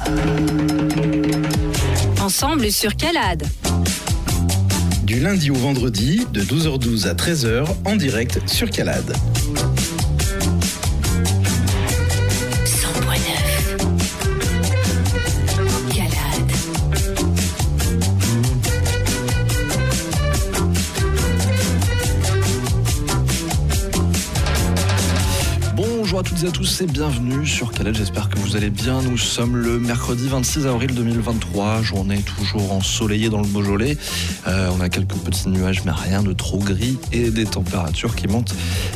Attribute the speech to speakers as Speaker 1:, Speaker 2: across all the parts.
Speaker 1: Ensemble sur Calade.
Speaker 2: Du lundi au vendredi, de 12h12 à 13h, en direct sur Calade.
Speaker 3: Bonjour à toutes et à tous et bienvenue sur Calade, j'espère que vous allez bien. Nous sommes le mercredi 26 avril 2023, journée toujours ensoleillée dans le Beaujolais. On a quelques petits nuages mais rien de trop gris et des températures qui montent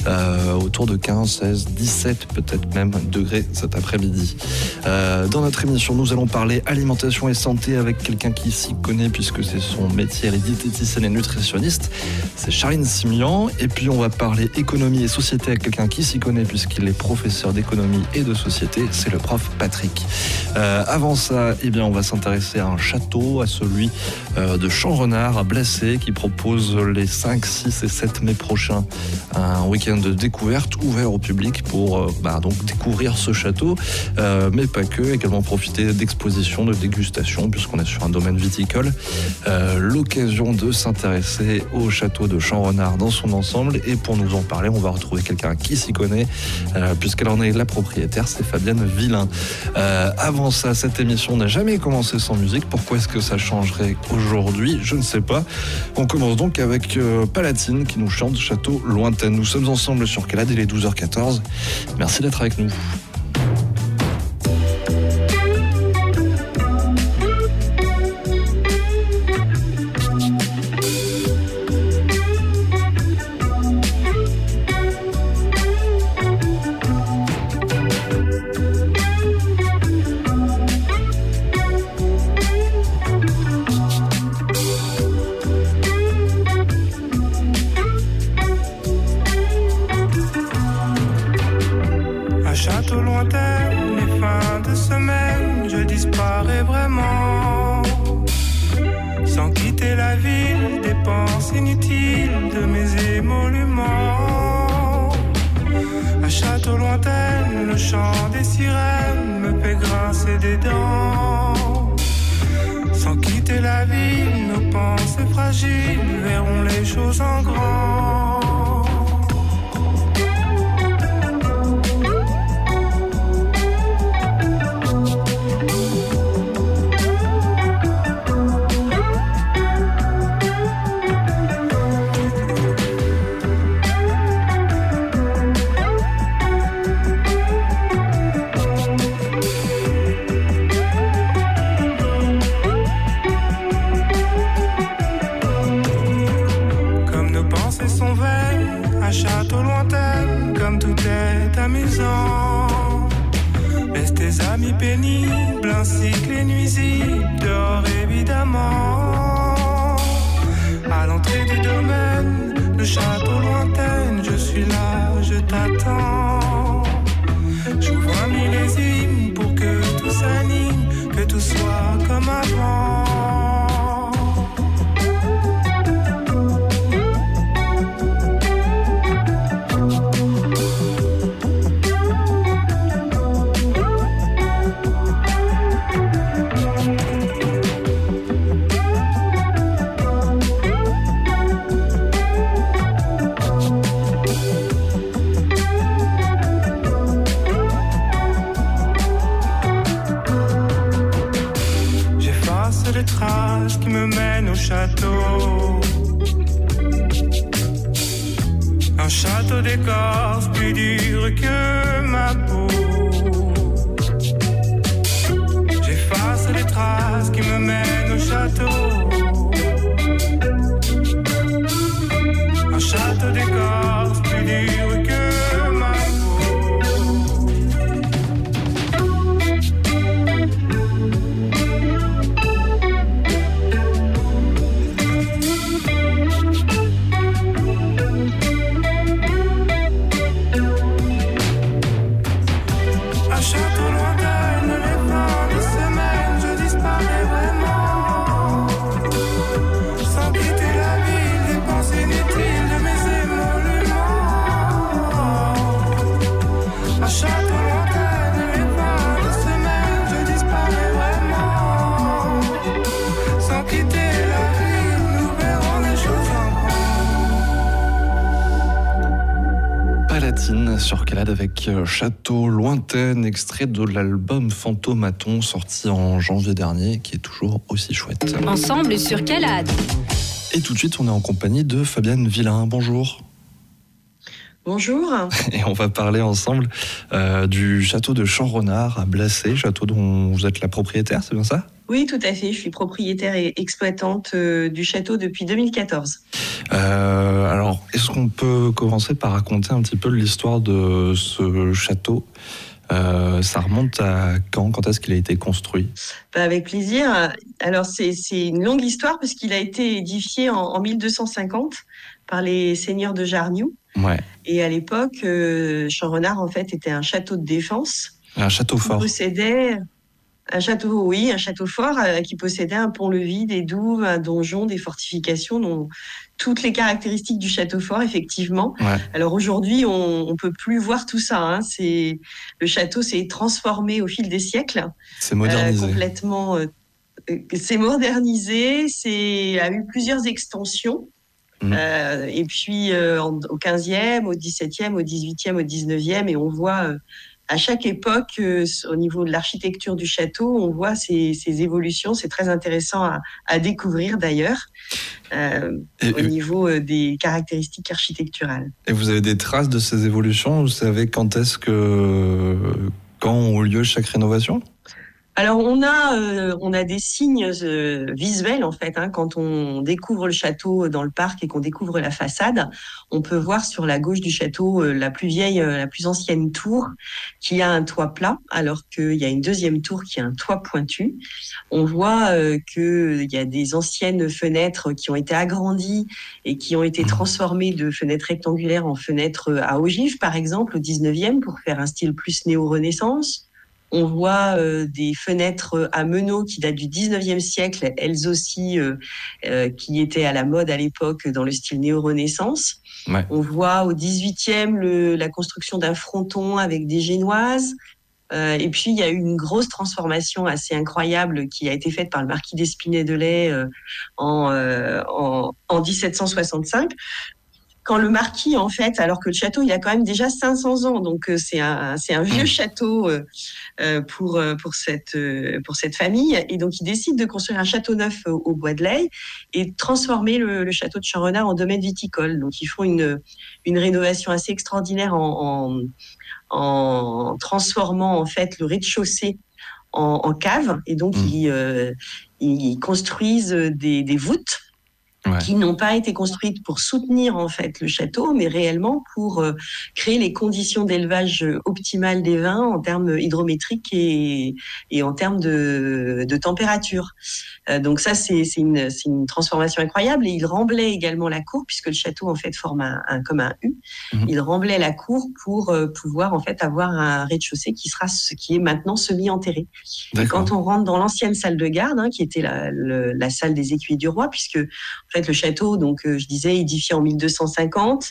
Speaker 3: autour de 15, 16, 17 peut-être même degrés cet après-midi. Dans notre émission, nous allons parler alimentation et santé avec quelqu'un qui s'y connaît puisque c'est son métier, elle est diététicienne et nutritionniste. C'est Charline Simian. Et puis on va parler économie et société avec quelqu'un qui s'y connaît puisqu'il est professeur d'économie et de société, c'est le prof Patrick. Avant ça, on va s'intéresser à un château, à celui de Champ-Renard à Blessé, qui propose les 5, 6 et 7 mai prochains un week-end de découverte ouvert au public pour donc découvrir ce château, mais pas que, également profiter d'expositions, de dégustations, puisqu'on est sur un domaine viticole. L'occasion de s'intéresser au château de Champ-Renard dans son ensemble, et pour nous en parler, on va retrouver quelqu'un qui s'y connaît, puisqu'elle en est la propriétaire, c'est Fabienne Villain. Avant ça, cette émission n'a jamais commencé sans musique. Pourquoi est-ce que ça changerait aujourd'hui ? Je ne sais pas. On commence donc avec Palatine qui nous chante Château Lointaine. Nous sommes ensemble sur Calade, il est 12h14. Merci d'être avec nous.
Speaker 4: Château lointain, les fins de semaine, je disparais vraiment.
Speaker 3: sur Calade avec Château Lointaine, extrait de l'album Fantomaton sorti en janvier dernier, qui est toujours aussi chouette.
Speaker 1: Ensemble sur Calade.
Speaker 3: Et tout de suite, on est en compagnie de Fabienne Villain. Bonjour.
Speaker 4: Bonjour.
Speaker 3: Et on va parler ensemble du château de Champ-Renard à Blacé, château dont vous êtes la propriétaire, c'est bien ça ?
Speaker 4: Oui, tout à fait. Je suis propriétaire et exploitante du château depuis 2014.
Speaker 3: Alors, est-ce qu'on peut commencer par raconter un petit peu l'histoire de ce château ? Ça remonte à quand ? Quand est-ce qu'il a été construit ?
Speaker 4: Avec plaisir. Alors, c'est une longue histoire parce qu'il a été édifié en 1250 par les seigneurs de Jarniou.
Speaker 3: Ouais.
Speaker 4: Et à l'époque, Champ-Renard, en fait, était un château de défense.
Speaker 3: Un château fort.
Speaker 4: Qui possédait un château fort qui possédait un pont-levis, des douves, un donjon, des fortifications, dont toutes les caractéristiques du château fort, effectivement.
Speaker 3: Ouais.
Speaker 4: Alors aujourd'hui, on peut plus voir tout ça. Hein. Le château s'est transformé au fil des siècles.
Speaker 3: C'est modernisé.
Speaker 4: Complètement. C'est modernisé. A eu plusieurs extensions. Et puis au 15e, au 17e, au 18e, au 19e, et on voit à chaque époque, au niveau de l'architecture du château, on voit ces évolutions. C'est très intéressant à découvrir d'ailleurs, au niveau des caractéristiques architecturales.
Speaker 3: Et vous avez des traces de ces évolutions ? Vous savez quand ont lieu chaque rénovation ?
Speaker 4: Alors on a des signes visuels en fait. Quand on découvre le château dans le parc et qu'on découvre la façade, on peut voir sur la gauche du château la plus ancienne tour qui a un toit plat, alors qu'il y a une deuxième tour qui a un toit pointu. On voit qu'il y a des anciennes fenêtres qui ont été agrandies et qui ont été transformées de fenêtres rectangulaires en fenêtres à ogive, par exemple, au 19e, pour faire un style plus néo-renaissance. On voit des fenêtres à meneaux qui datent du 19e siècle, elles aussi, qui étaient à la mode à l'époque dans le style néo-renaissance. Ouais. On voit au 18e la construction d'un fronton avec des génoises. Et puis, il y a eu une grosse transformation assez incroyable qui a été faite par le marquis d'Espinay-Delay en 1765. Quand le marquis, en fait, alors que le château, il a quand même déjà 500 ans, donc c'est un vieux château pour cette famille, et donc il décide de construire un château neuf au Bois de Leigh et de transformer le château de Champ-Renard en domaine viticole. Donc ils font une rénovation assez extraordinaire en transformant en fait le rez-de-chaussée en cave, et donc ils construisent des voûtes. Ouais. Qui n'ont pas été construites pour soutenir en fait le château, mais réellement pour créer les conditions d'élevage optimales des vins en termes hydrométriques et en termes de température. Donc ça, c'est une transformation incroyable. Et il remblait également la cour, puisque le château en fait forme comme un U. Il remblait la cour pour pouvoir en fait avoir un rez-de-chaussée qui est maintenant semi-enterré. Et quand on rentre dans l'ancienne salle de garde, qui était la salle des écuyers du roi, puisque en fait, le château, donc je disais, édifié en 1250,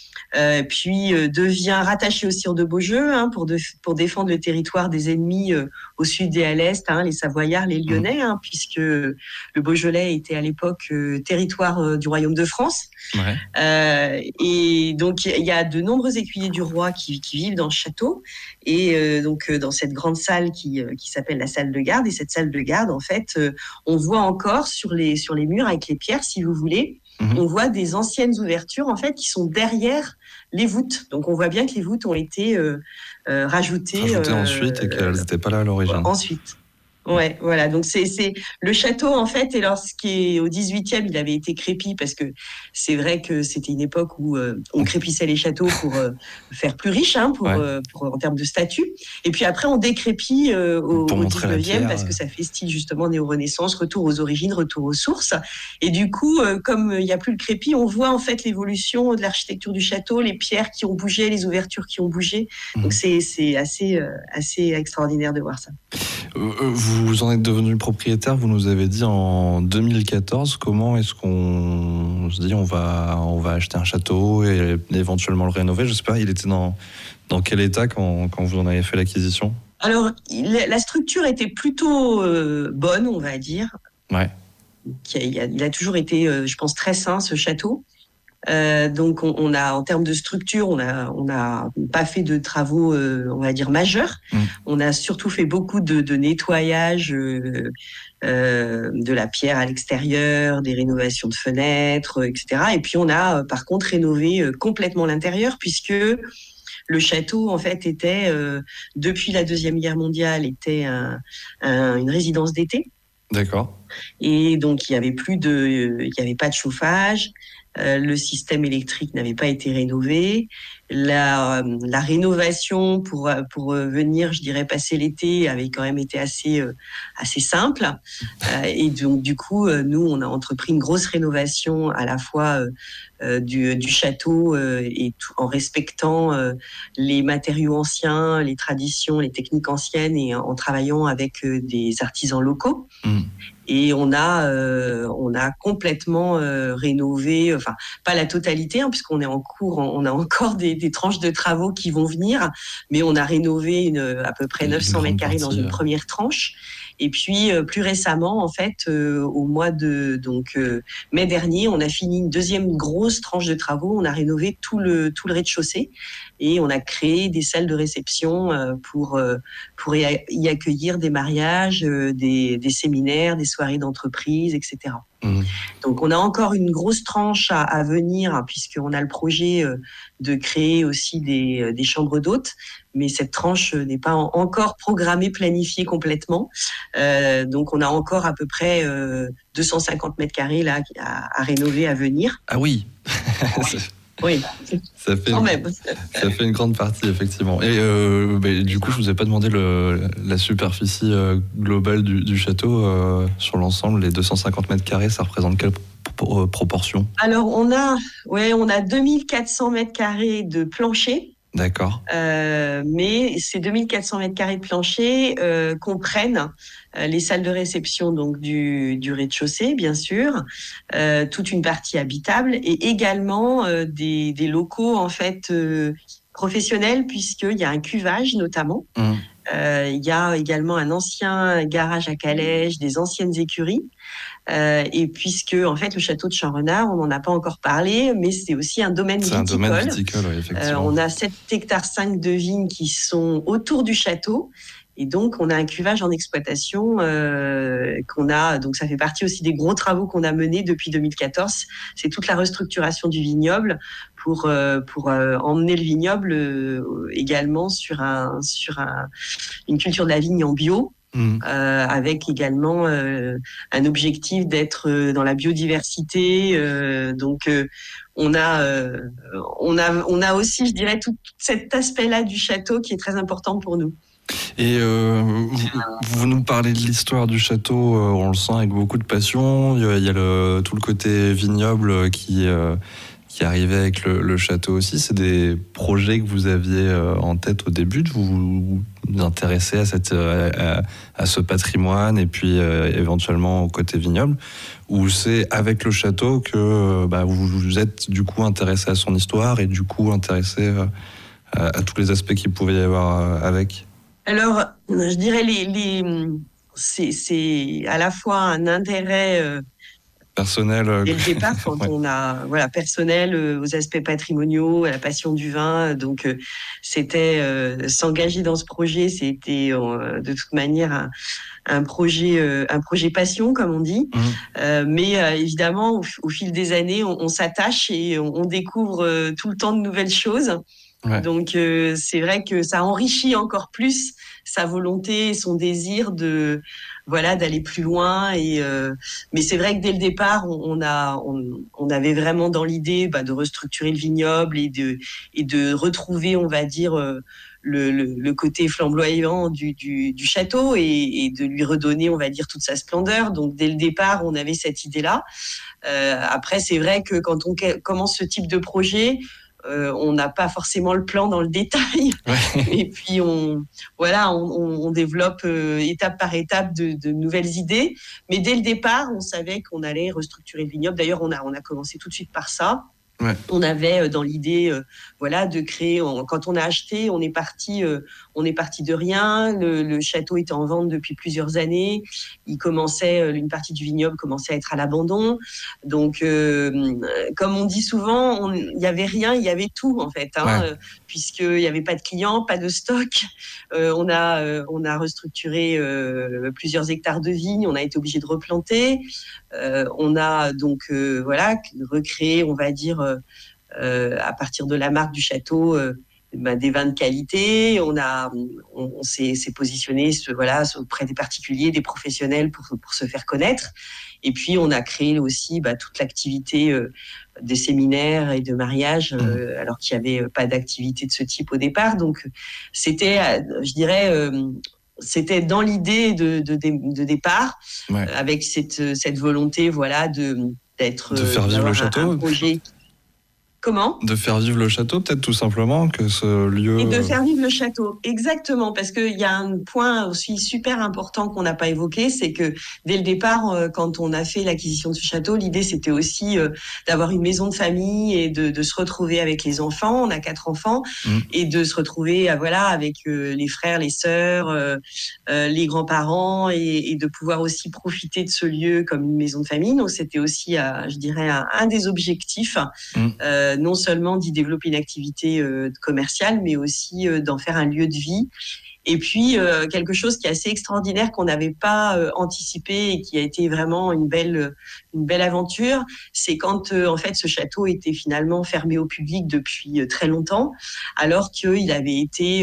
Speaker 4: puis devient rattaché au sire de Beaujeu pour défendre le territoire des ennemis au sud et à l'est, les Savoyards, les Lyonnais, puisque le Beaujolais était à l'époque territoire du royaume de France. Ouais. Et donc il y a de nombreux écuyers du roi qui vivent dans le château, et donc dans cette grande salle qui s'appelle la salle de garde. Et cette salle de garde, en fait, on voit encore sur les murs avec les pierres, si vous voulez, on voit des anciennes ouvertures en fait qui sont derrière les voûtes. Donc on voit bien que les voûtes ont été rajoutées
Speaker 3: ensuite et qu'elles n'étaient pas là à l'origine.
Speaker 4: Ensuite. Ouais, voilà. Donc c'est le château en fait. Et lorsqu'il est au 18e, il avait été crépi parce que c'est vrai que c'était une époque où on crépissait les châteaux pour faire plus riche, pour en termes de statut. Et puis après on décrépit au 19e parce que ça fait style justement néo-renaissance, retour aux origines, retour aux sources. Et du coup, comme il n'y a plus le crépi, on voit en fait l'évolution de l'architecture du château, les pierres qui ont bougé, les ouvertures qui ont bougé. Donc c'est assez extraordinaire de voir ça.
Speaker 3: Vous en êtes devenu propriétaire, vous nous avez dit en 2014. Comment est-ce qu'on se dit on va acheter un château et éventuellement le rénover ? Je ne sais pas, il était dans quel état quand vous en avez fait l'acquisition ?
Speaker 4: Alors, la structure était plutôt bonne, on va dire.
Speaker 3: Ouais.
Speaker 4: Il a toujours été, je pense, très sain, ce château. Donc on a, en termes de structure, on a pas fait de travaux, on va dire majeurs. On a surtout fait beaucoup de nettoyage de la pierre à l'extérieur, des rénovations de fenêtres, etc. Et puis on a par contre rénové complètement l'intérieur, puisque le château, en fait, était, depuis la Deuxième Guerre mondiale, était une résidence d'été.
Speaker 3: D'accord.
Speaker 4: Et donc, il y avait pas de chauffage. Le système électrique n'avait pas été rénové. La rénovation pour venir, je dirais, passer l'été avait quand même été assez simple. Et donc, du coup, nous, on a entrepris une grosse rénovation à la fois du château et tout, en respectant les matériaux anciens, les traditions, les techniques anciennes, et en travaillant avec des artisans locaux. Et on a complètement rénové, enfin pas la totalité, hein, puisqu'on est en cours, on a encore des tranches de travaux qui vont venir, mais on a rénové à peu près 900 mètres carrés dans une première tranche. Et puis plus récemment, en fait, au mois de mai dernier, on a fini une deuxième grosse tranche de travaux. On a rénové tout le rez-de-chaussée et on a créé des salles de réception pour y accueillir des mariages, des séminaires, des soirées d'entreprise, etc. Donc on a encore une grosse tranche à venir, hein, puisqu'on a le projet de créer aussi des chambres d'hôtes, mais cette tranche n'est pas encore programmée, planifiée complètement. Donc on a encore à peu près 250 mètres carrés là à rénover à venir.
Speaker 3: Ah oui.
Speaker 4: Oui.
Speaker 3: Ça fait une grande partie, effectivement. Et du coup, je vous ai pas demandé la superficie globale du château sur l'ensemble. Les 250 mètres carrés, ça représente quelle proportion ? Alors,
Speaker 4: on a 2400 mètres carrés de plancher.
Speaker 3: D'accord.
Speaker 4: Mais ces 2400 mètres carrés de plancher comprennent les salles de réception donc du rez-de-chaussée, bien sûr, toute une partie habitable, et également des locaux en fait professionnels, puisqu'il y a un cuvage notamment. Il y a également un ancien garage à calèche, des anciennes écuries. Et puisque en fait le château de Champ-Renard, on n'en a pas encore parlé, mais c'est aussi un domaine viticole.
Speaker 3: C'est un domaine viticole, oui, effectivement.
Speaker 4: On a 7 hectares 5 de vignes qui sont autour du château. Et donc, on a un cuvage en exploitation donc ça fait partie aussi des gros travaux qu'on a menés depuis 2014. C'est toute la restructuration du vignoble pour emmener le vignoble également sur une culture de la vigne en bio. Avec également un objectif d'être dans la biodiversité. Donc on a aussi, je dirais, tout cet aspect-là du château qui est très important pour nous.
Speaker 3: Et vous nous parlez de l'histoire du château, on le sent avec beaucoup de passion. Il y a tout le côté vignoble qui arrivait avec le château aussi. C'est des projets que vous aviez en tête au début, de vous intéresser à ce patrimoine et puis éventuellement au côté vignoble, ou c'est avec le château que vous êtes du coup intéressé à son histoire et du coup intéressé à tous les aspects qu'il pouvait y avoir avec ?
Speaker 4: Alors, je dirais c'est à la fois un intérêt
Speaker 3: personnel
Speaker 4: dès le départ, quand on a personnel aux aspects patrimoniaux, à la passion du vin. Donc c'était s'engager dans ce projet, c'était de toute manière un projet passion, comme on dit. Mais évidemment, au fil des années, on s'attache et on découvre tout le temps de nouvelles choses. Ouais. Donc c'est vrai que ça enrichit encore plus sa volonté, son désir d'aller plus loin. Mais c'est vrai que dès le départ, on avait vraiment dans l'idée de restructurer le vignoble et de retrouver, on va dire, le côté flamboyant du château et de lui redonner, on va dire, toute sa splendeur. Donc dès le départ, on avait cette idée-là. Après, c'est vrai que quand on commence ce type de projet, on n'a pas forcément le plan dans le détail. Ouais. Et puis on développe étape par étape de nouvelles idées. Mais dès le départ, on savait qu'on allait restructurer le vignoble. D'ailleurs, on a commencé tout de suite par ça. On avait dans l'idée, de créer. Quand on a acheté, on est parti de rien. Le château était en vente depuis plusieurs années. Une partie du vignoble commençait à être à l'abandon. Donc, comme on dit souvent, il y avait rien, il y avait tout en fait, puisqu'il y avait pas de clients, pas de stock. On a restructuré plusieurs hectares de vignes. On a été obligé de replanter. On a donc recréé, on va dire, à partir de la marque du château, des vins de qualité. On s'est positionné auprès des particuliers, des professionnels pour se faire connaître. Et puis on a créé aussi toute l'activité des séminaires et de mariage, alors qu'il n'y avait pas d'activité de ce type au départ. Donc c'était, je dirais, c'était dans l'idée de départ, avec cette volonté, d'être,
Speaker 3: de faire vivre le château.
Speaker 4: Un projet. Comment ?
Speaker 3: De faire vivre le château, peut-être tout simplement, que ce lieu...
Speaker 4: Et de faire vivre le château, exactement, parce qu'il y a un point aussi super important qu'on n'a pas évoqué, c'est que dès le départ, quand on a fait l'acquisition de ce château, l'idée c'était aussi d'avoir une maison de famille et de se retrouver avec les enfants. On a 4 enfants, et de se retrouver avec les frères, les sœurs, les grands-parents, et de pouvoir aussi profiter de ce lieu comme une maison de famille. Donc c'était aussi, je dirais, un des objectifs. Non seulement d'y développer une activité commerciale, mais aussi d'en faire un lieu de vie. Et puis, quelque chose qui est assez extraordinaire, qu'on n'avait pas anticipé et qui a été vraiment une belle aventure, c'est quand, en fait, ce château était finalement fermé au public depuis très longtemps, alors qu'il avait été,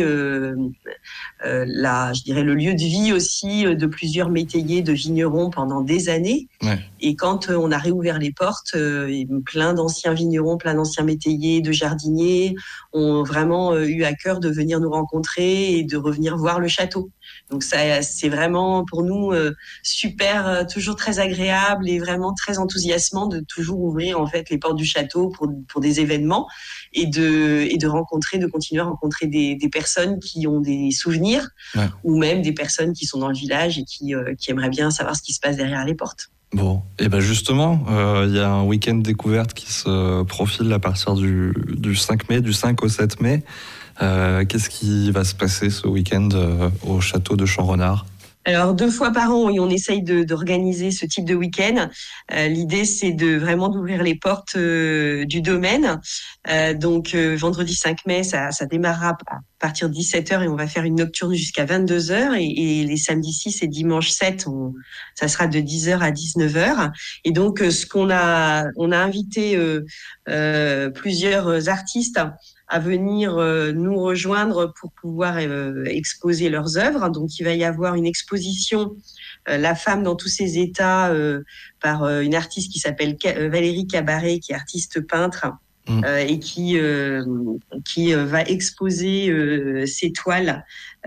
Speaker 4: je dirais, le lieu de vie aussi de plusieurs métayers, de vignerons pendant des années. Et quand on a réouvert les portes, plein d'anciens vignerons, plein d'anciens métayers, de jardiniers ont vraiment eu à cœur de venir nous rencontrer et de revenir voir le château. Donc ça, c'est vraiment pour nous super, toujours très agréable et vraiment très enthousiasmant de toujours ouvrir en fait les portes du château pour des événements et de continuer à rencontrer des personnes qui ont des souvenirs, ou même des personnes qui sont dans le village et qui aimeraient bien savoir ce qui se passe derrière les portes.
Speaker 3: Bon, et ben justement, il y a un week-end découverte qui se profile à partir du 5 mai, du 5 au 7 mai. Qu'est-ce qui va se passer ce week-end au château de Champ-Renard ?
Speaker 4: Alors 2 fois par an, on essaye d'organiser ce type de week-end. L'idée, c'est vraiment d'ouvrir les portes du domaine. Donc vendredi 5 mai, ça démarrera à partir de 17h et on va faire une nocturne jusqu'à 22h. Et les samedis 6 et dimanche 7, ça sera de 10h à 19h. Et donc on a invité plusieurs artistes à venir nous rejoindre pour pouvoir exposer leurs œuvres. Donc, il va y avoir une exposition La femme dans tous ses états par une artiste qui s'appelle Valérie Cabaret, qui est artiste peintre et qui va exposer ses toiles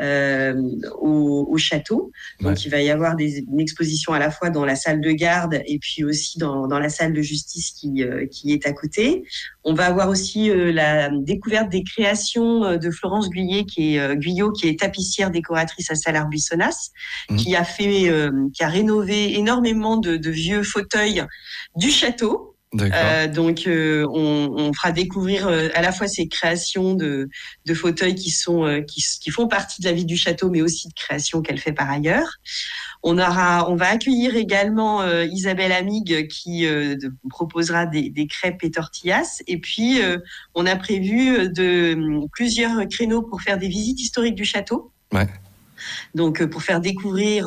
Speaker 4: au château. Donc, il va y avoir une exposition à la fois dans la salle de garde et puis aussi dans la salle de justice qui est à côté. On va avoir aussi la découverte des créations de Florence Guyot, qui est tapissière décoratrice à Salars-Buissonnas, qui a rénové énormément de vieux fauteuils du château. Donc on fera découvrir à la fois ces créations de fauteuils qui font partie de la vie du château, mais aussi de créations qu'elle fait par ailleurs. On va accueillir également Isabelle Amig qui proposera des crêpes et tortillas. Et puis on a prévu plusieurs créneaux pour faire des visites historiques du château. Donc pour faire découvrir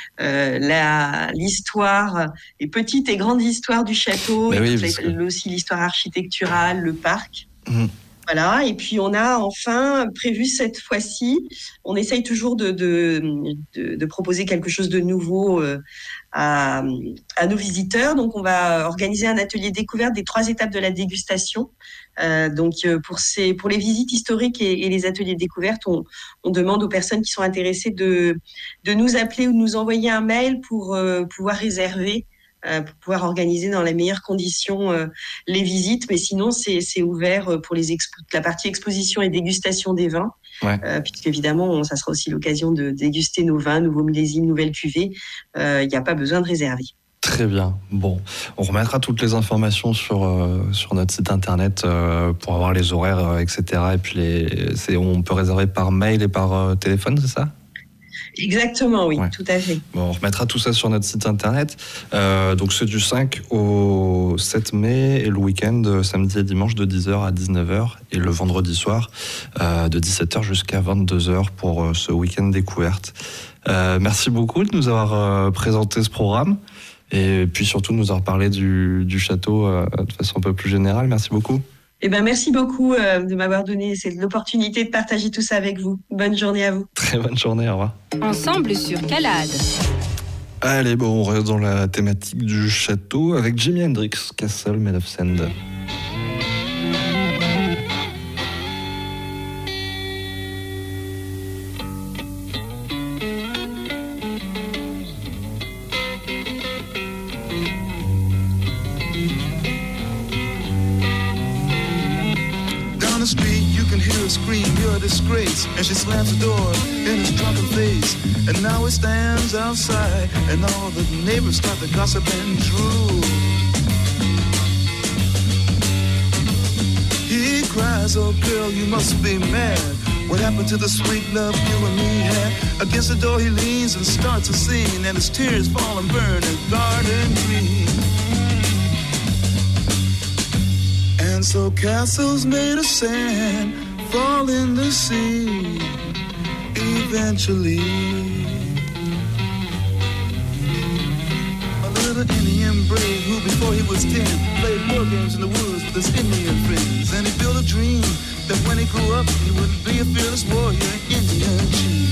Speaker 4: l'histoire, les petites et grandes histoires du château, aussi l'histoire architecturale, le parc. Voilà, et puis on a enfin prévu cette fois-ci, on essaye toujours de proposer quelque chose de nouveau à nos visiteurs. Donc on va organiser un atelier découverte des 3 étapes de la dégustation. Donc pour les visites historiques et les ateliers découvertes, on demande aux personnes qui sont intéressées de nous appeler ou de nous envoyer un mail pour pouvoir réserver, pour pouvoir organiser dans les meilleures conditions les visites. Mais sinon, c'est ouvert pour la partie exposition et dégustation des vins, puisqu'évidemment, ça sera aussi l'occasion de déguster nos vins, nouveaux millésimes, nouvelles cuvées. Il n'y a pas besoin de réserver.
Speaker 3: Très bien. Bon, on remettra toutes les informations sur notre site internet pour avoir les horaires, etc. Et puis on peut réserver par mail et par téléphone, c'est ça ?
Speaker 4: Exactement, oui, tout à fait.
Speaker 3: Bon, on remettra tout ça sur notre site internet. Donc c'est du 5 au 7 mai et le week-end, samedi et dimanche de 10h à 19h et le vendredi soir de 17h jusqu'à 22h pour ce week-end découverte. Merci beaucoup de nous avoir présenté ce programme et puis surtout de nous avoir parlé du château de façon un peu plus générale. Merci beaucoup.
Speaker 4: Merci beaucoup de m'avoir donné l'opportunité de partager tout ça avec vous. Bonne journée à vous.
Speaker 3: Très bonne journée, au revoir.
Speaker 1: Ensemble sur Calade.
Speaker 3: Allez, on reste dans la thématique du château avec Jimi Hendrix, Castle Made of Sand.
Speaker 5: Scream, you're a disgrace. And she slams the door in his drunken face. And now he stands outside, and all the neighbors start to gossip and drool. He cries, oh girl, you must be mad. What happened to the sweet love you and me had? Against the door he leans and starts a scene, and his tears fall and burn in garden green. And so castles made of sand fall in the sea eventually. A little Indian brave who before he was 10 played war games in the woods with his Indian friends. And he built a dream that when he grew up he would be a fearless warrior, Indian chief.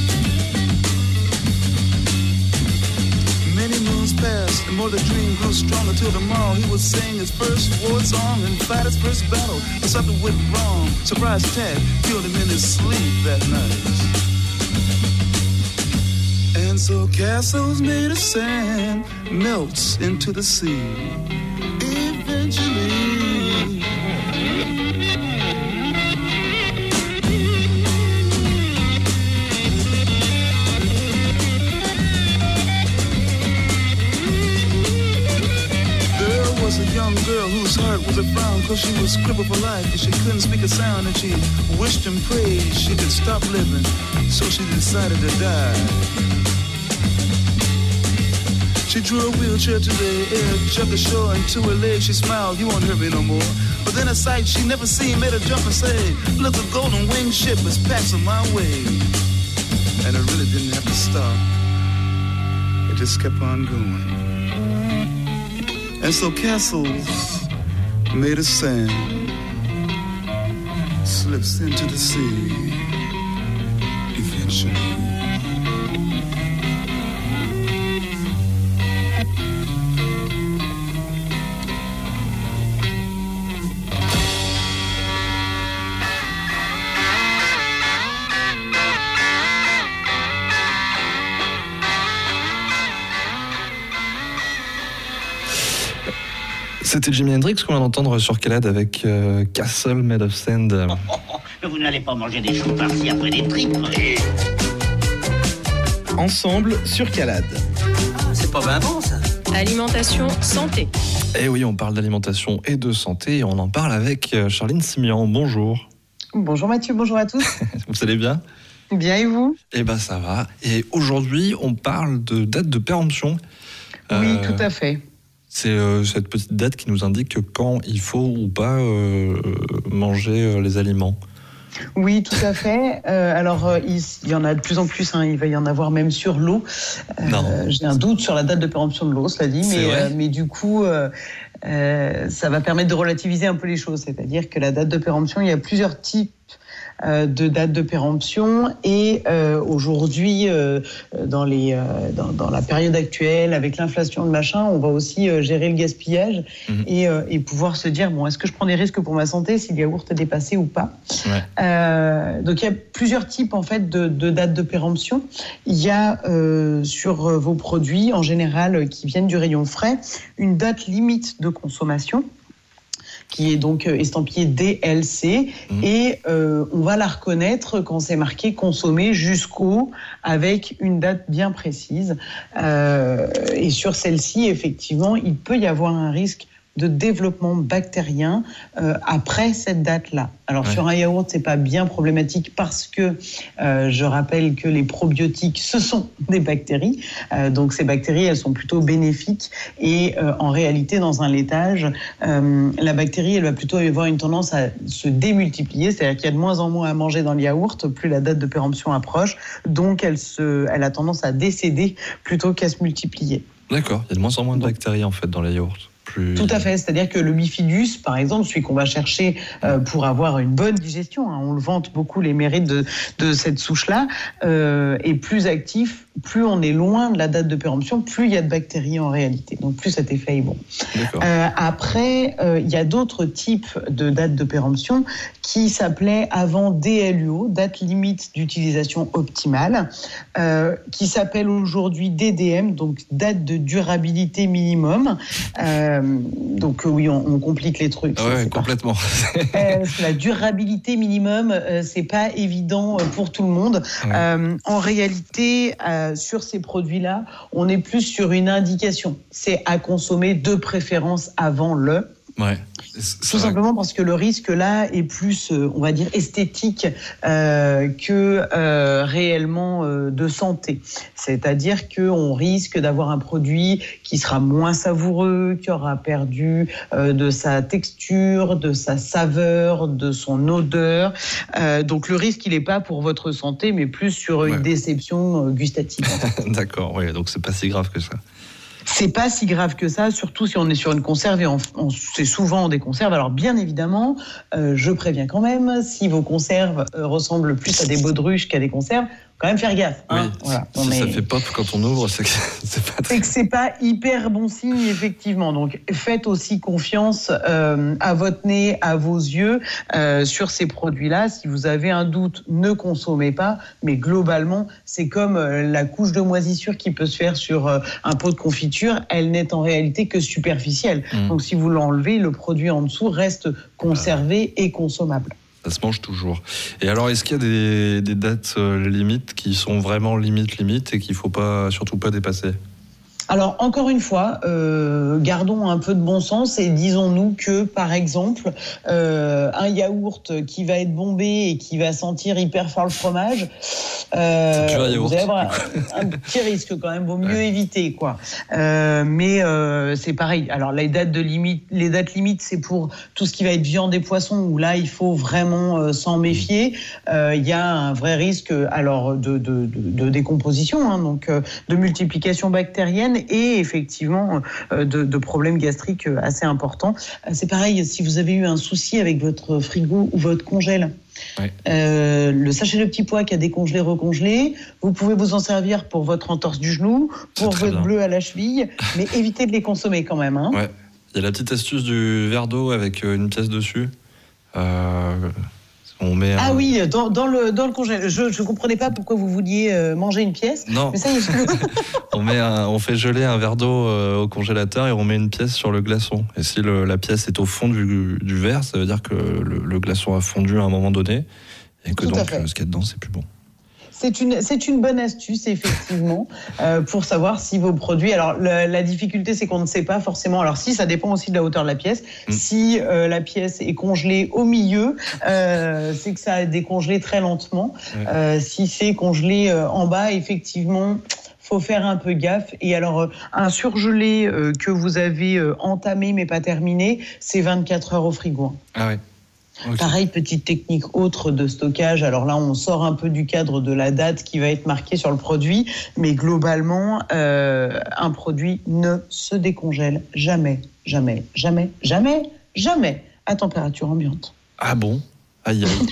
Speaker 5: Many moons passed and more the dream grew stronger till tomorrow he would sing his first war song and fight his first battle. But something went wrong. Surprise attack killed him in his sleep that night. And so castles made of sand melts into the sea eventually. Was a young girl whose heart was a frown, cause she was crippled for life and she couldn't speak a sound, and she wished and prayed she could stop living, so she decided to die. She drew a wheelchair to the air, jumped ashore, and to her legs she smiled, you won't hurt me no more. But then a sight she never seen made her jump and say, look, a golden winged ship is passing my way. And it really didn't have to stop, it just kept on going. And so castles made of sand slips into the sea eventually.
Speaker 3: C'était Jimi Hendrix qu'on vient d'entendre sur Calade avec Castle Made of Sand.
Speaker 6: Vous n'allez pas manger des choux par-ci après des tripes.
Speaker 2: Ensemble sur Calade.
Speaker 6: C'est pas bien bon ça.
Speaker 1: Alimentation, santé.
Speaker 3: Eh oui, on parle d'alimentation et de santé et on en parle avec Charline Simian. Bonjour.
Speaker 7: Bonjour Mathieu, bonjour à tous.
Speaker 3: Vous allez bien ?
Speaker 7: Bien et vous ?
Speaker 3: Eh ben ça va. Et aujourd'hui, on parle de date de péremption.
Speaker 7: Oui, tout à fait.
Speaker 3: C'est cette petite date qui nous indique quand il faut ou pas manger les aliments.
Speaker 7: Oui, tout à fait. Alors, il y en a de plus en plus. Il va y en avoir même sur l'eau. J'ai un doute sur la date de péremption de l'eau, cela dit. Mais du coup, ça va permettre de relativiser un peu les choses. C'est-à-dire que la date de péremption, il y a plusieurs types de date de péremption et aujourd'hui dans la période actuelle avec l'inflation de machin, on va aussi gérer le gaspillage et pouvoir se dire bon, est-ce que je prends des risques pour ma santé si le yaourt est dépassé ou pas. Donc il y a plusieurs types en fait de dates de péremption. Il y a sur vos produits en général qui viennent du rayon frais une date limite de consommation qui est donc estampillée DLC, et on va la reconnaître quand c'est marqué consommé jusqu'au, avec une date bien précise. Et sur celle-ci, effectivement, il peut y avoir un risque de développement bactérien après cette date-là. Alors sur un yaourt, c'est pas bien problématique parce que je rappelle que les probiotiques, ce sont des bactéries. Donc ces bactéries, elles sont plutôt bénéfiques. Et en réalité, dans un laitage, la bactérie, elle va plutôt avoir une tendance à se démultiplier. C'est-à-dire qu'il y a de moins en moins à manger dans le yaourt, plus la date de péremption approche. Donc elle a tendance à décéder plutôt qu'à se multiplier.
Speaker 3: D'accord, il y a de moins en moins de bactéries en fait dans les yaourts.
Speaker 7: Tout à fait, c'est-à-dire que le bifidus, par exemple, celui qu'on va chercher pour avoir une bonne digestion, on le vante beaucoup les mérites de cette souche-là, est plus actif, plus on est loin de la date de péremption, plus il y a de bactéries en réalité, donc plus cet effet est bon. Après, il y a d'autres types de dates de péremption qui s'appelaient avant DLUO, date limite d'utilisation optimale, qui s'appelle aujourd'hui DDM, donc date de durabilité minimum. Donc oui, on complique les trucs.
Speaker 3: Oui, complètement.
Speaker 7: La durabilité minimum, c'est pas évident pour tout le monde. En réalité, sur ces produits-là, on est plus sur une indication. C'est à consommer de préférence avant le.
Speaker 3: Ouais.
Speaker 7: Tout simplement parce que le risque là est plus, on va dire, esthétique que réellement de santé. C'est-à-dire qu'on risque d'avoir un produit qui sera moins savoureux, qui aura perdu de sa texture, de sa saveur, de son odeur. Donc le risque, il n'est pas pour votre santé, mais plus sur une déception gustative.
Speaker 3: D'accord, oui, donc c'est pas si grave que ça.
Speaker 7: C'est pas si grave que ça, surtout si on est sur une conserve, et c'est souvent des conserves. Alors bien évidemment, je préviens quand même, si vos conserves ressemblent plus à des baudruches qu'à des conserves, quand même faire gaffe. Hein.
Speaker 3: Oui, voilà. Si ça fait pop quand on ouvre, c'est que
Speaker 7: c'est pas hyper bon signe, effectivement. Donc faites aussi confiance à votre nez, à vos yeux sur ces produits-là. Si vous avez un doute, ne consommez pas. Mais globalement, c'est comme la couche de moisissure qui peut se faire sur un pot de confiture. Elle n'est en réalité que superficielle. Donc si vous l'enlevez, le produit en dessous reste conservé et consommable.
Speaker 3: Ça se mange toujours. Et alors, est-ce qu'il y a des dates limites qui sont vraiment limites et qu'il ne faut surtout pas dépasser ?
Speaker 7: Alors, encore une fois, gardons un peu de bon sens et disons-nous que, par exemple, un yaourt qui va être bombé et qui va sentir hyper fort le fromage, vous allez avoir un petit risque quand même, vaut mieux éviter, quoi. Mais c'est pareil. Alors, les dates limites, c'est pour tout ce qui va être viande et poisson, où là, il faut vraiment s'en méfier. Il y a un vrai risque alors de décomposition, hein, donc de multiplication bactérienne, et effectivement de problèmes gastriques assez importants. C'est pareil, si vous avez eu un souci avec votre frigo ou votre congèle, le sachet de petits pois qui a décongelé, recongelé, vous pouvez vous en servir pour votre entorse du genou, pour votre bleu à la cheville, mais évitez de les consommer quand même. Hein.
Speaker 3: Ouais. Il y a la petite astuce du verre d'eau avec une pièce dessus. On met
Speaker 7: oui, dans le congèle. Je ne comprenais pas pourquoi vous vouliez manger une pièce.
Speaker 3: Non.
Speaker 7: Mais ça y est,
Speaker 3: on fait geler un verre d'eau au congélateur et on met une pièce sur le glaçon. Et si la pièce est au fond du verre, ça veut dire que le glaçon a fondu à un moment donné et que donc ce qu'il y a dedans, c'est plus bon.
Speaker 7: C'est une bonne astuce, effectivement, pour savoir si vos produits... Alors, la difficulté, c'est qu'on ne sait pas forcément... Alors, si, ça dépend aussi de la hauteur de la pièce. Si la pièce est congelée au milieu, c'est que ça a décongelé très lentement. Si c'est congelé en bas, effectivement... faut faire un peu gaffe. Et alors, un surgelé que vous avez entamé mais pas terminé, c'est 24 heures au frigo.
Speaker 3: Ah oui. Okay.
Speaker 7: Pareil, petite technique autre de stockage. Alors là, on sort un peu du cadre de la date qui va être marquée sur le produit, mais globalement, un produit ne se décongèle jamais à température ambiante.
Speaker 3: Ah bon ? Aïe aïe.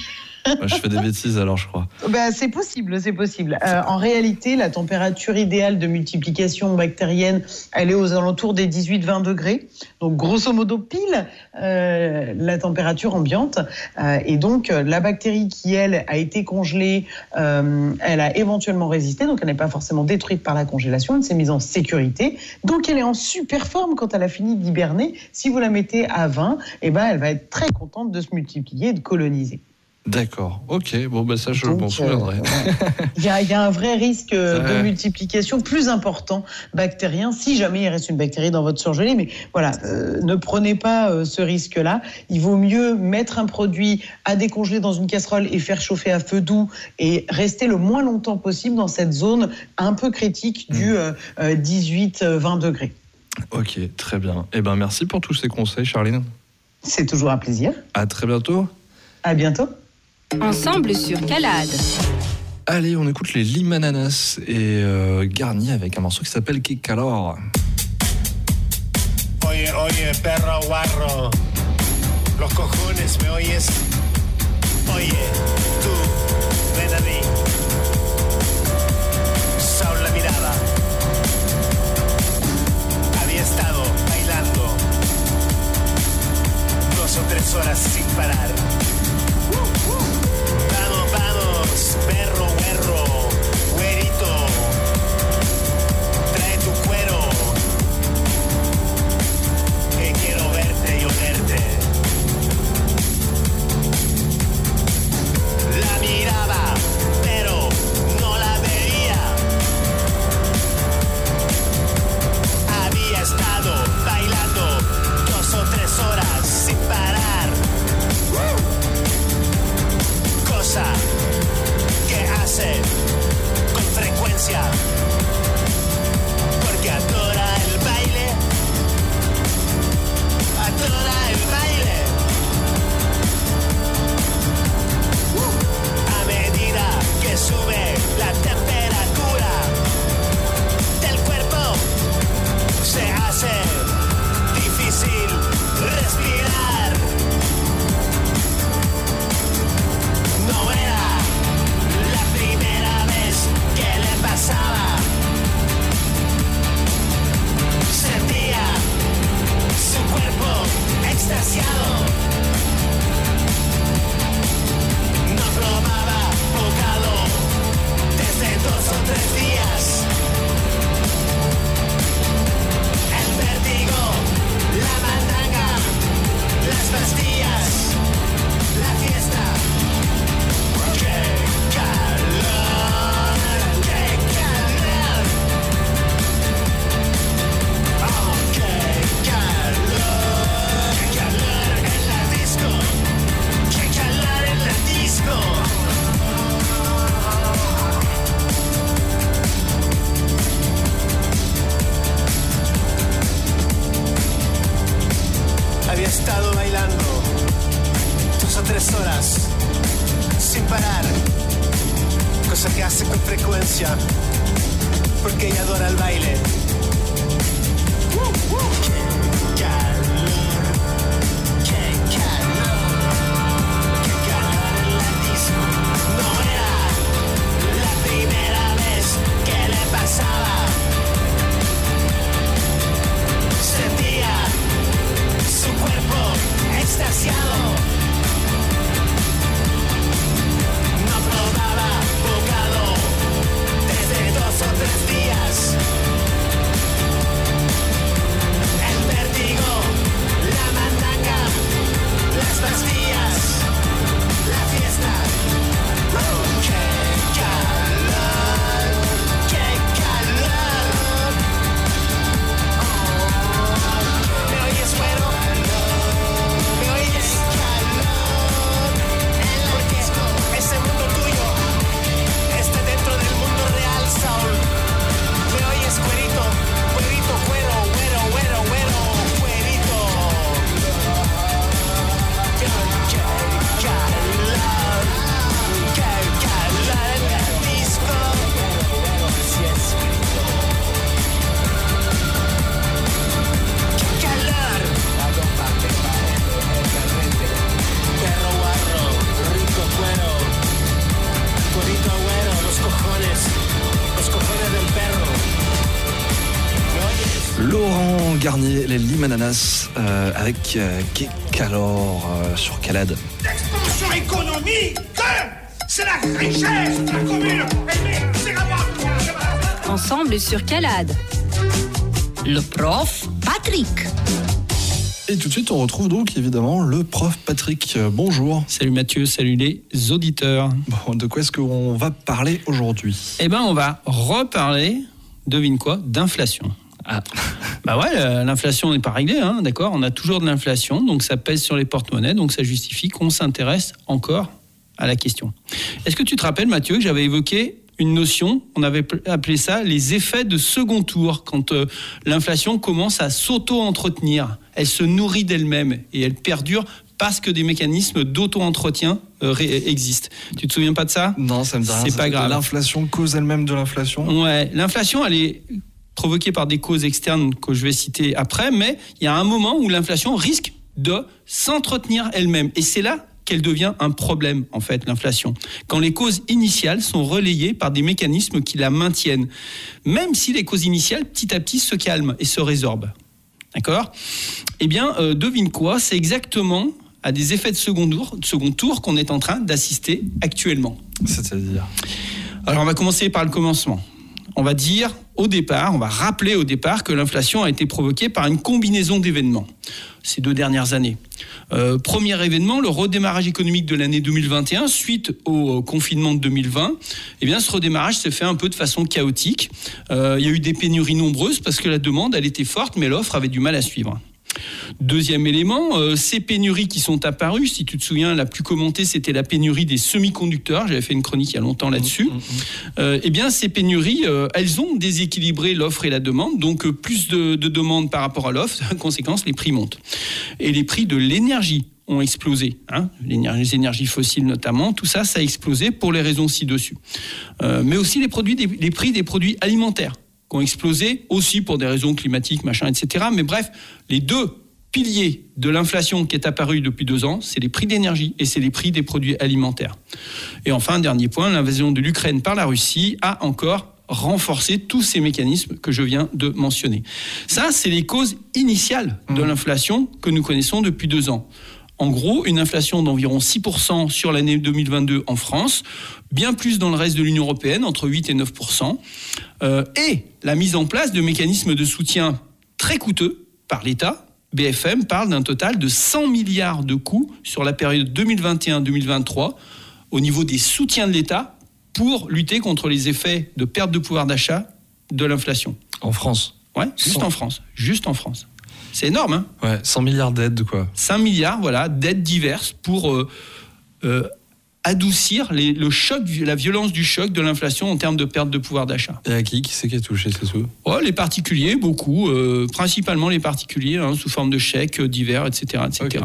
Speaker 3: Je fais des bêtises alors, je crois.
Speaker 7: C'est possible. En réalité, la température idéale de multiplication bactérienne, elle est aux alentours des 18-20 degrés. Donc, grosso modo, pile la température ambiante. Et donc, la bactérie qui, elle, a été congelée, elle a éventuellement résisté. Donc, elle n'est pas forcément détruite par la congélation. Elle s'est mise en sécurité. Donc, elle est en super forme quand elle a fini d'hiberner. Si vous la mettez à 20, elle va être très contente de se multiplier et de coloniser.
Speaker 3: D'accord, ok, ça je m'en souviendrai.
Speaker 7: Il y a un vrai risque de multiplication plus important bactérien, si jamais il reste une bactérie dans votre surgelé. Mais voilà, ne prenez pas ce risque-là. Il vaut mieux mettre un produit à décongeler dans une casserole et faire chauffer à feu doux et rester le moins longtemps possible dans cette zone un peu critique du 18-20 degrés.
Speaker 3: Ok, très bien. Merci pour tous ces conseils, Charline.
Speaker 7: C'est toujours un plaisir.
Speaker 3: À très bientôt.
Speaker 7: À bientôt.
Speaker 1: Ensemble sur Calade.
Speaker 3: Allez, on écoute les Limananas et garni avec un morceau qui s'appelle Que Calor.
Speaker 8: Oye, perro guarro, los cojones, ¿me oyes? Oye, tú, ven a mí. Saúl la mirada. Había estado bailando 2 o 3 horas sin parar. Vamos, perro, güerro, güerito, trae tu cuero, que quiero verte y olerte. La miraba, pero no la veía. Había estado bailando 2 o 3 horas sin parar. Cosa que hace con frecuencia, porque adora el baile, adora el baile. A medida que sube la temperatura del cuerpo, se hace difícil respirar. No era la primera vez que le pasaba. Sentía su cuerpo extasiado. No probaba bocado desde 2 o 3 días. El vértigo, la mandanga, las pastillas, la fiesta. Había estado bailando 2 o 3 horas sin parar, cosa que hace con frecuencia, porque ella adora el baile. Desde 2 o 3 días.
Speaker 3: Laurent Garnier, les Limananas, avec Kékalor sur Calade.
Speaker 9: L'expansion économique, c'est la richesse de la commune. C'est à moi.
Speaker 1: Ensemble sur Calade. Le prof Patrick.
Speaker 3: Et tout de suite, on retrouve donc évidemment le prof Patrick. Bonjour.
Speaker 10: Salut Mathieu, salut les auditeurs.
Speaker 3: Bon, de quoi est-ce qu'on va parler aujourd'hui ?
Speaker 10: Eh bien, on va reparler, devine quoi, d'inflation. Ah. Bah ouais, l'inflation n'est pas réglée, hein, d'accord ? On a toujours de l'inflation, donc ça pèse sur les porte-monnaies, donc ça justifie qu'on s'intéresse encore à la question. Est-ce que tu te rappelles, Mathieu, que j'avais évoqué une notion, on avait appelé ça les effets de second tour, quand l'inflation commence à s'auto-entretenir. Elle se nourrit d'elle-même et elle perdure parce que des mécanismes d'auto-entretien existent. Tu te souviens pas de ça ?
Speaker 3: Non, ça me dit rien.
Speaker 10: C'est pas grave.
Speaker 3: L'inflation cause elle-même de l'inflation ?
Speaker 10: Ouais, l'inflation, elle est provoquée par des causes externes que je vais citer après, mais il y a un moment où l'inflation risque de s'entretenir elle-même. Et c'est là qu'elle devient un problème, en fait, l'inflation. Quand les causes initiales sont relayées par des mécanismes qui la maintiennent. Même si les causes initiales, petit à petit, se calment et se résorbent. D'accord ? Eh bien, devine quoi ? C'est exactement à des effets de second tour qu'on est en train d'assister actuellement.
Speaker 3: C'est-à-dire ?
Speaker 10: Alors, on va commencer par le commencement. On va dire au départ, on va rappeler au départ que l'inflation a été provoquée par une combinaison d'événements ces 2 dernières années. Premier événement, le redémarrage économique de l'année 2021 suite au confinement de 2020. Eh bien, ce redémarrage s'est fait un peu de façon chaotique. Il y a eu des pénuries nombreuses parce que la demande, elle était forte, mais l'offre avait du mal à suivre. Deuxième élément, ces pénuries qui sont apparues, si tu te souviens, la plus commentée, c'était la pénurie des semi-conducteurs. J'avais fait une chronique il y a longtemps là-dessus. Eh bien, ces pénuries, elles ont déséquilibré l'offre et la demande, donc plus de demande par rapport à l'offre. En conséquence, les prix montent. Et les prix de l'énergie ont explosé, hein, les énergies fossiles notamment, tout ça, ça a explosé pour les raisons ci-dessus. Mais aussi les prix des produits alimentaires qui ont explosé aussi pour des raisons climatiques, machin, etc. Mais bref, les 2 piliers de l'inflation qui est apparu depuis 2 ans, c'est les prix d'énergie et c'est les prix des produits alimentaires. Et enfin, dernier point, l'invasion de l'Ukraine par la Russie a encore renforcer tous ces mécanismes que je viens de mentionner. Ça, c'est les causes initiales de l'inflation que nous connaissons depuis 2 ans. En gros, une inflation d'environ 6% sur l'année 2022 en France, bien plus dans le reste de l'Union européenne, entre 8 et 9%, et la mise en place de mécanismes de soutien très coûteux par l'État. BFM parle d'un total de 100 milliards de coûts sur la période 2021-2023 au niveau des soutiens de l'État pour lutter contre les effets de perte de pouvoir d'achat de l'inflation.
Speaker 3: En France ?
Speaker 10: Ouais, juste en France. C'est énorme, hein ?
Speaker 3: Ouais, 100 milliards d'aides, quoi.
Speaker 10: 5 milliards, voilà, d'aides diverses pour adoucir le choc, la violence du choc de l'inflation en termes de perte de pouvoir d'achat.
Speaker 3: Et à qui c'est qui a touché ces sous ?
Speaker 10: Les particuliers, beaucoup, principalement les particuliers, hein, sous forme de chèques divers, etc. Okay.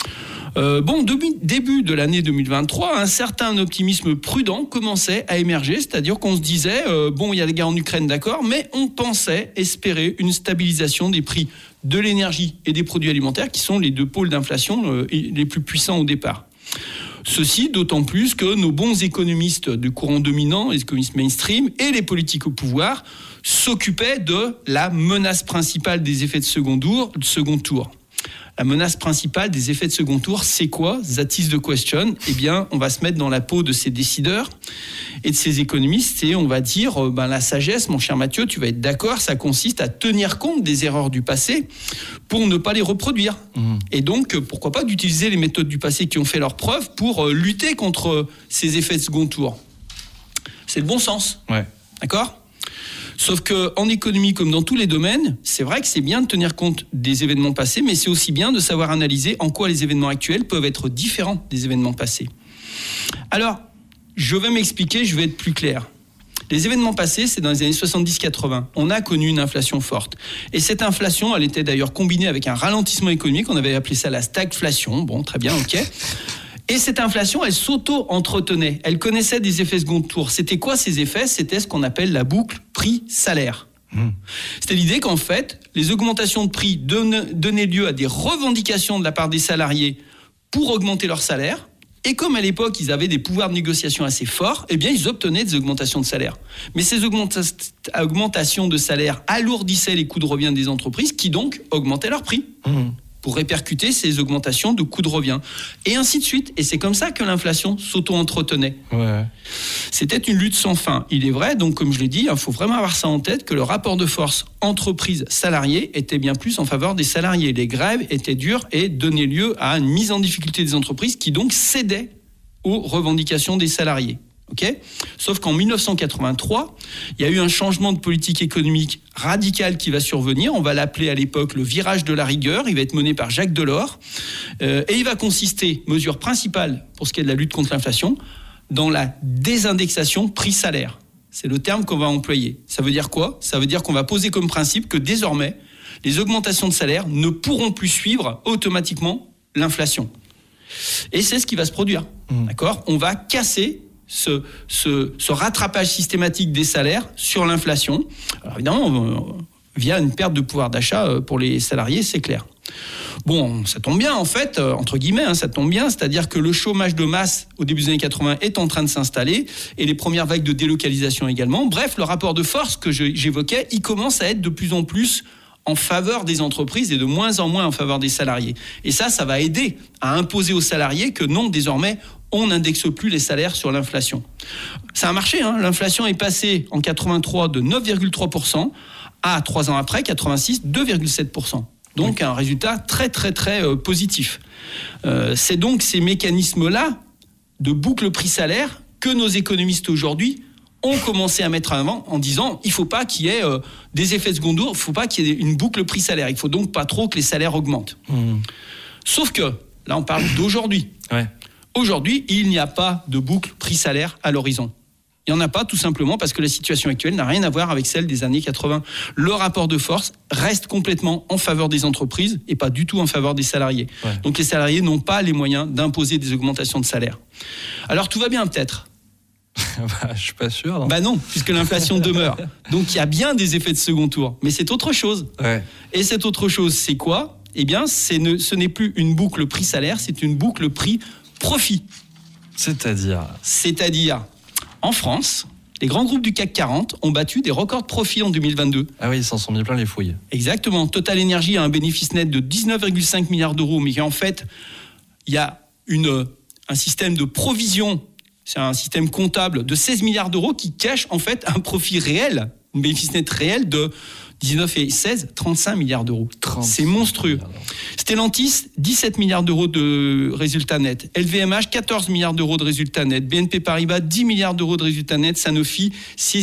Speaker 10: Début de l'année 2023, un certain optimisme prudent commençait à émerger, c'est-à-dire qu'on se disait, il y a la guerre en Ukraine, d'accord, mais on pensait espérer une stabilisation des prix de l'énergie et des produits alimentaires, qui sont les 2 pôles d'inflation les plus puissants au départ. Ceci d'autant plus que nos bons économistes du courant dominant, les économistes mainstream et les politiques au pouvoir s'occupaient de la menace principale des effets de second tour. La menace principale des effets de second tour, c'est quoi ? That is the question. Eh bien, on va se mettre dans la peau de ces décideurs et de ces économistes et on va dire, la sagesse, mon cher Mathieu, tu vas être d'accord, ça consiste à tenir compte des erreurs du passé pour ne pas les reproduire. Et donc, pourquoi pas d'utiliser les méthodes du passé qui ont fait leurs preuves pour lutter contre ces effets de second tour. C'est le bon sens.
Speaker 3: Ouais.
Speaker 10: D'accord ? Sauf qu'en économie, comme dans tous les domaines, c'est vrai que c'est bien de tenir compte des événements passés, mais c'est aussi bien de savoir analyser en quoi les événements actuels peuvent être différents des événements passés. Alors, je vais m'expliquer, je vais être plus clair. Les événements passés, c'est dans les années 70-80. On a connu une inflation forte. Et cette inflation, elle était d'ailleurs combinée avec un ralentissement économique. On avait appelé ça la stagflation. Bon, très bien, ok. Et cette inflation, elle s'auto-entretenait. Elle connaissait des effets second tour. C'était quoi ces effets ? C'était ce qu'on appelle la boucle prix-salaire. C'était l'idée qu'en fait, les augmentations de prix donnaient lieu à des revendications de la part des salariés pour augmenter leur salaire. Et comme à l'époque, ils avaient des pouvoirs de négociation assez forts, eh bien, ils obtenaient des augmentations de salaire. Mais ces augmentations de salaire alourdissaient les coûts de revient des entreprises qui donc augmentaient leurs prix. Pour répercuter ces augmentations de coûts de revient. Et ainsi de suite. Et c'est comme ça que l'inflation s'auto-entretenait. Ouais. C'était une lutte sans fin. Il est vrai, donc comme je l'ai dit, il faut vraiment avoir ça en tête, que le rapport de force entreprise-salarié était bien plus en faveur des salariés. Les grèves étaient dures et donnaient lieu à une mise en difficulté des entreprises qui donc cédaient aux revendications des salariés. Okay ? Sauf qu'en 1983, il y a eu un changement de politique économique radical qui va survenir. On va l'appeler à l'époque le virage de la rigueur. Il va être mené par Jacques Delors. Et il va consister, mesure principale pour ce qui est de la lutte contre l'inflation, dans la désindexation prix-salaire. C'est le terme qu'on va employer. Ça veut dire quoi ? Ça veut dire qu'on va poser comme principe que désormais, les augmentations de salaire ne pourront plus suivre automatiquement l'inflation. Et c'est ce qui va se produire. D'accord ? On va casser ce rattrapage systématique des salaires sur l'inflation. Alors évidemment, via une perte de pouvoir d'achat pour les salariés, c'est clair. Bon, ça tombe bien en fait, entre guillemets, ça tombe bien, c'est-à-dire que le chômage de masse au début des années 80 est en train de s'installer et les premières vagues de délocalisation également. Bref, le rapport de force que j'évoquais, il commence à être de plus en plus en faveur des entreprises et de moins en moins en faveur des salariés. Et ça va aider à imposer aux salariés que non, désormais, on n'indexe plus les salaires sur l'inflation. Ça a marché, l'inflation est passée en 83 de 9,3% à 3 ans après, 86, 2,7%. Donc un résultat très très très positif. C'est donc ces mécanismes-là de boucle prix-salaire que nos économistes aujourd'hui ont commencé à mettre en avant en disant il ne faut pas qu'il y ait des effets secondaires, il ne faut pas qu'il y ait une boucle prix-salaire, il ne faut donc pas trop que les salaires augmentent. Sauf que, là on parle d'aujourd'hui. Ouais. Aujourd'hui, il n'y a pas de boucle prix-salaire à l'horizon. Il n'y en a pas tout simplement parce que la situation actuelle n'a rien à voir avec celle des années 80. Le rapport de force reste complètement en faveur des entreprises et pas du tout en faveur des salariés. Ouais. Donc les salariés n'ont pas les moyens d'imposer des augmentations de salaire. Alors tout va bien peut-être.
Speaker 3: Je suis pas sûr.
Speaker 10: Non, puisque l'inflation demeure. Donc il y a bien des effets de second tour. Mais c'est autre chose. Ouais. Et cette autre chose, c'est quoi ? Eh bien, ce n'est plus une boucle prix-salaire, c'est une boucle prix-profit. C'est-à-dire, en France, les grands groupes du CAC 40 ont battu des records de profit en 2022.
Speaker 3: Ah oui, ils s'en sont mis plein les fouilles.
Speaker 10: Exactement. Total Energy a un bénéfice net de 19,5 milliards d'euros, mais en fait, il y a un système de provision, c'est un système comptable de 16 milliards d'euros qui cache en fait un profit réel, un bénéfice net réel de 19 et 16, 35 milliards d'euros. C'est monstrueux. Stellantis, 17 milliards d'euros de résultats nets. LVMH, 14 milliards d'euros de résultats nets. BNP Paribas, 10 milliards d'euros de résultats nets. Sanofi,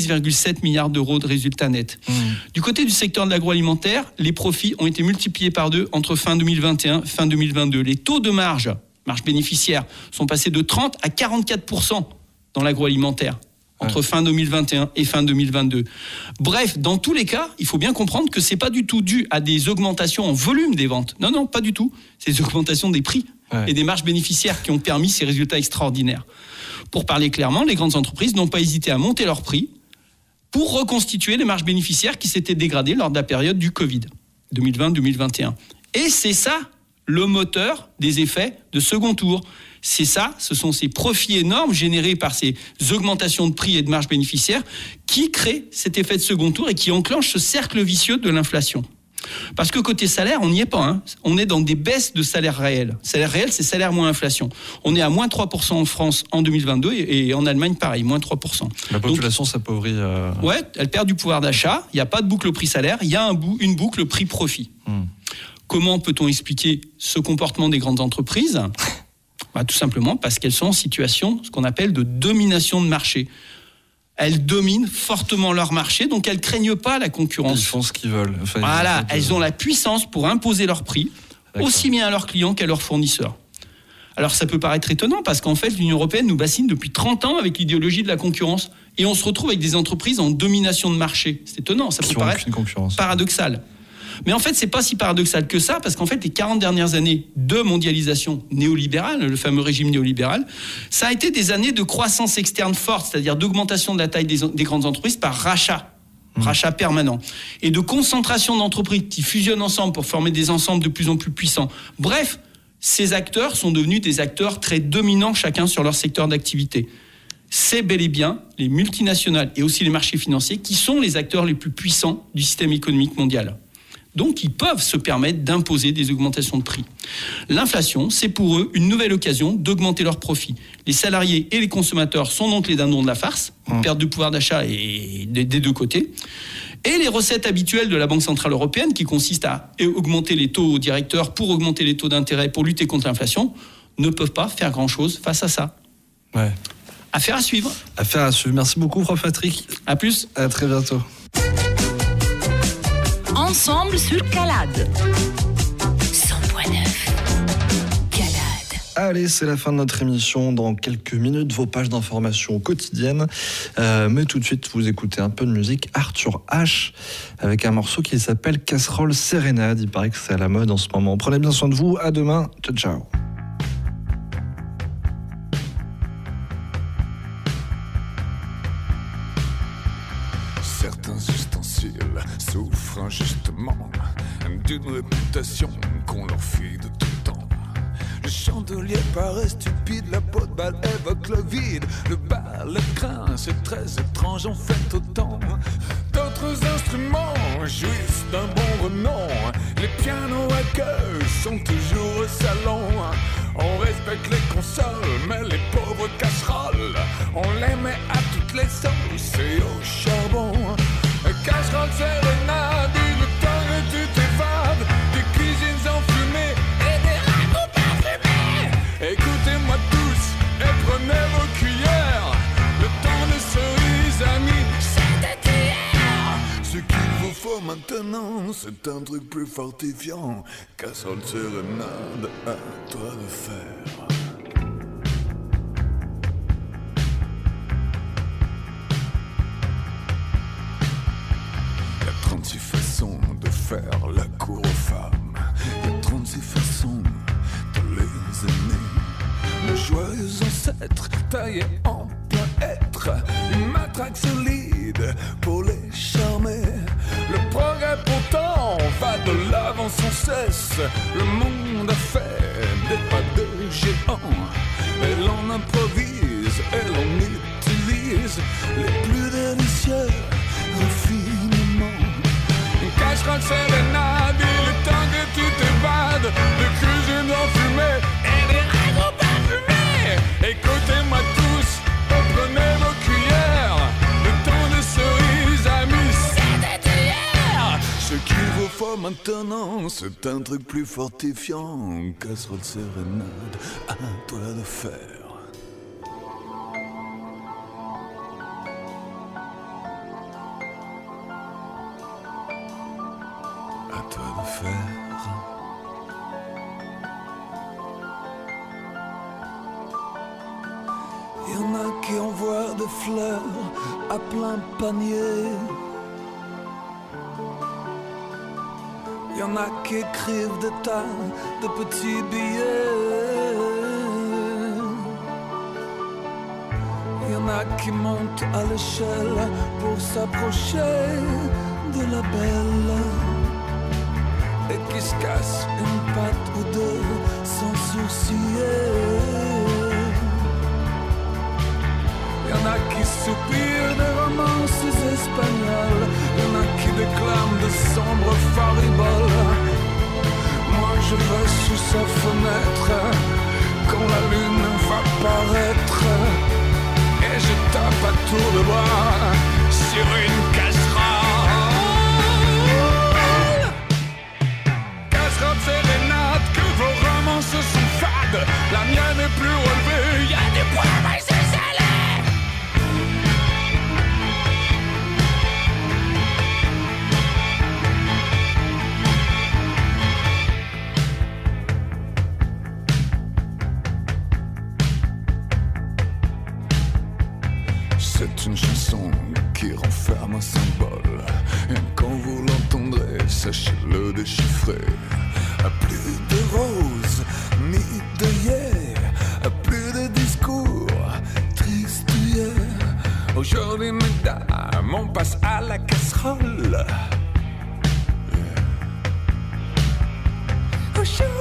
Speaker 10: 6,7 milliards d'euros de résultats nets. Du côté du secteur de l'agroalimentaire, les profits ont été multipliés par 2 entre fin 2021 et fin 2022. Les taux de marge bénéficiaire, sont passés de 30 à 44% dans l'agroalimentaire. Entre fin 2021 et fin 2022. Bref, dans tous les cas, il faut bien comprendre que c'est pas du tout dû à des augmentations en volume des ventes. Non, pas du tout. C'est des augmentations des prix et des marges bénéficiaires qui ont permis ces résultats extraordinaires. Pour parler clairement, les grandes entreprises n'ont pas hésité à monter leurs prix pour reconstituer les marges bénéficiaires qui s'étaient dégradées lors de la période du Covid, 2020-2021. Et c'est ça le moteur des effets de second tour. C'est ça, ce sont ces profits énormes générés par ces augmentations de prix et de marge bénéficiaires qui créent cet effet de second tour et qui enclenchent ce cercle vicieux de l'inflation. Parce que côté salaire, on n'y est pas. On est dans des baisses de salaire réel. Salaire réel, c'est salaire moins inflation. On est à moins 3% en France en 2022 et en Allemagne, pareil, moins 3%.
Speaker 3: La population s'appauvrit.
Speaker 10: Ouais, elle perd du pouvoir d'achat. Il n'y a pas de boucle prix-salaire. Il y a une boucle prix-profit. Comment peut-on expliquer ce comportement des grandes entreprises ? Tout simplement parce qu'elles sont en situation, ce qu'on appelle de domination de marché. Elles dominent fortement leur marché, donc elles ne craignent pas la concurrence.
Speaker 3: Ils font ce qu'ils veulent.
Speaker 10: Elles ont la puissance pour imposer leur prix, aussi bien à leurs clients qu'à leurs fournisseurs. Alors ça peut paraître étonnant, parce qu'en fait, l'Union européenne nous bassine depuis 30 ans avec l'idéologie de la concurrence. Et on se retrouve avec des entreprises en domination de marché. C'est étonnant, ça peut paraître paradoxal. Mais en fait, c'est pas si paradoxal que ça, parce qu'en fait, les 40 dernières années de mondialisation néolibérale, le fameux régime néolibéral, ça a été des années de croissance externe forte, c'est-à-dire d'augmentation de la taille des grandes entreprises par rachat permanent, et de concentration d'entreprises qui fusionnent ensemble pour former des ensembles de plus en plus puissants. Bref, ces acteurs sont devenus des acteurs très dominants chacun sur leur secteur d'activité. C'est bel et bien les multinationales et aussi les marchés financiers qui sont les acteurs les plus puissants du système économique mondial. Donc, ils peuvent se permettre d'imposer des augmentations de prix. L'inflation, c'est pour eux une nouvelle occasion d'augmenter leurs profits. Les salariés et les consommateurs sont donc les dindons de la farce, perte de pouvoir d'achat et des deux côtés. Et les recettes habituelles de la Banque Centrale Européenne, qui consistent à augmenter les taux directeurs pour augmenter les taux d'intérêt pour lutter contre l'inflation, ne peuvent pas faire grand-chose face à ça.
Speaker 3: Ouais.
Speaker 10: Affaire à suivre.
Speaker 3: Affaire à suivre. Merci beaucoup, Prof Patrick.
Speaker 10: À plus.
Speaker 3: À très bientôt.
Speaker 1: Ensemble sur Calade. 100.9. Calade.
Speaker 3: Allez, c'est la fin de notre émission. Dans quelques minutes, vos pages d'information quotidiennes. Mais tout de suite, vous écoutez un peu de musique. Arthur H. avec un morceau qui s'appelle Casserole Sérénade. Il paraît que c'est à la mode en ce moment. Prenez bien soin de vous. À demain. Ciao, ciao.
Speaker 11: Certains ustensiles souffrent injustement d'une réputation qu'on leur fit de tout temps. Le chandelier paraît stupide, la peau de balle évoque le vide. Le balcrin, c'est très étrange, en fait autant. D'autres instruments jouissent d'un bon renom. Les pianos à queue sont toujours au salon. On respecte les consoles, mais les pauvres casseroles, on les met à toutes les sauces et au charbon. Casserole sérénade, le temps que tu t'évades des cuisines enfumées et des ragoûts parfumés. Écoutez-moi tous et prenez vos cuillères. Le temps de cerises, amis, c'était hier. Ce qu'il vous faut maintenant, c'est un truc plus fortifiant. Casserole sérénade, à toi de faire. Il y a 36 façons de faire la cour aux femmes. Il y a 36 façons de les aimer. Le joyeux ancêtre taillé en plein être, une matraque solide pour les charmer. Le progrès pourtant va de l'avant sans cesse. Le monde a fait des pas de géant. Et l'on improvise et l'on utilise les plus délicieux refinements. Une casserole sérénade, il est temps que tu t'évades de cuisine enfumée et des ragoûts parfumés. Écoutez-moi tous, prenez vos cuillères. Le temps de cerises, amis, c'était hier. Ce qu'il vous faut maintenant, c'est un truc plus fortifiant. Casserole sérénade, à toi de faire. À toi de faire. Il y en a qui envoient des fleurs à plein panier. Il y en a qui écrivent des tas de petits billets. Il y en a qui montent à l'échelle pour s'approcher de la belle et qui se cassent une patte ou deux sans sourciller. Il y en a qui soupirent des romances espagnoles. Il y en a qui déclament de sombres fariboles. Moi je vais sous sa fenêtre quand la lune va paraître. Et je tape à tour de bras sur une casserole. Casserole sérénade, que vos romances sont fades. La mienne est plus relevée, y a des points, mais c'est salé. C'est une chanson qui renferme un symbole. Et quand vous l'entendrez, sachez-le déchiffrer. À plus de roses, ni de à plus de discours tristouillés. Aujourd'hui, mesdames, on passe à la casserole. Aujourd'hui,